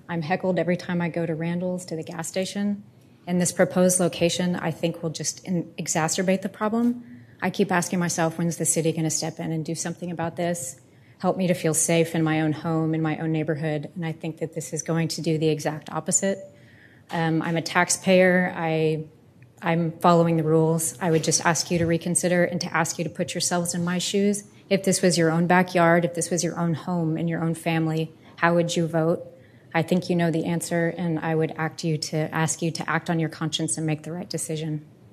I'm heckled every time I go to Randall's to the gas station. And this proposed location, I think, will just exacerbate the problem. I keep asking myself, when's the city going to step in and do something about this? Help me to feel safe in my own home, in my own neighborhood. And I think that this is going to do the exact opposite. I'm a taxpayer. I'm following the rules. I would just ask you to reconsider and to ask you to put yourselves in my shoes. If this was your own backyard, if this was your own home and your own family, how would you vote? I think you know the answer, and I would ask you to act on your conscience and make the right decision.